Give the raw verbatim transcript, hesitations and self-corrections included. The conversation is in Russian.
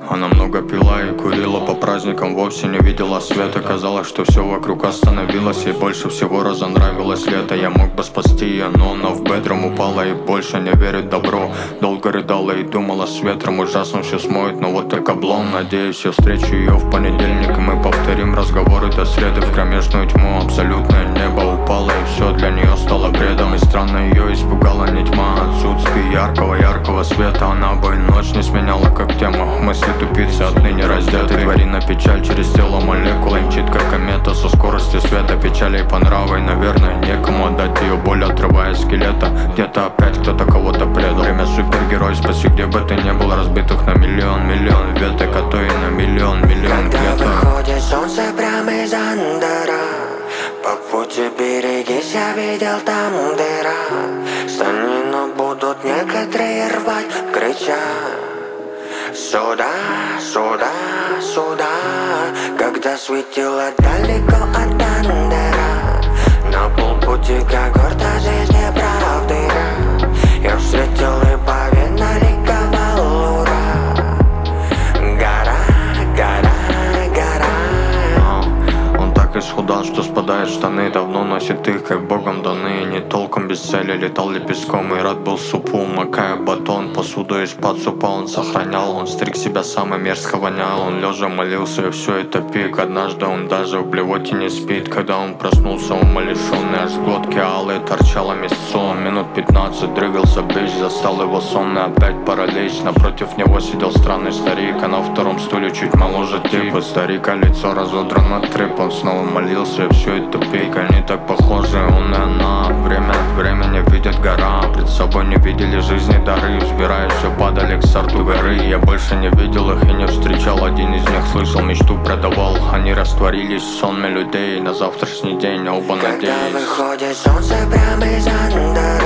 Она много пила и курила по праздникам, вовсе не видела света. Казалось, что все вокруг остановилось, ей больше всего разонравилось лето. Я мог бы спасти ее, но она в бедром упала и больше не верит в добро. Долго рыдала и думала, с ветром ужасно все смоет, но вот так облом. Надеюсь, я встречу ее в понедельник, и мы повторим разговоры до среды. В кромешную тьму абсолютное небо упало, и все для нее стало бредом. И странно ее испугала не тьма, отсутствие яркого-яркого света. Она бы и ночь не сменяла как тему. Мысли тупицы отныне раздеты. Твори на печаль через тело молекулы, мчит как комета со скоростью света. Печалей по нраву, и, наверное, некому отдать ее боль, отрывая скелета. Где-то опять кто-то кого-то предал. Время супергерой, спаси, где бы ты не был. Разбитых на миллион, миллион веток, а то и на миллион, миллион клеток. Когда выходит солнце прямо из андера, по пути берегись, я видел там дыра. Станину будут некоторые рвать, крича: сюда, сюда, сюда. Когда светило далеко от андера, на полпути когорта жизни правды, я встретил и повинно ликовал, ура. Гора, гора, гора. Он так исхудал, что спадает штаны. Давно носит их, как богом даны. Не толком без цели летал лепестком и рад был супу, макая батон. Посуду из-под супа он сохранял. Он стриг себя сам и мерзко вонял. Он лежа молился, и все это пик. Однажды он даже в блевоте не спит. Когда он проснулся, умалишенный, аж в глотке алой торчало мясо. Минут пятнадцать дрыгался бич, застал его сонный, опять паралич. Напротив него сидел странный старик, а на втором стуле чуть моложе тип. У старика лицо разодрано трип. Он снова молился, и все это пик. Они так похожи, он и она. Время от времени видят гора, пред собой не видели жизни дары. Взбираясь, все падали к сорту горы. Я больше не видел их и не встречал. Один из них слышал, мечту продавал. Они растворились в сонме людей на завтрашний день, оба надеялись. Когда выходит солнце прямо из андера,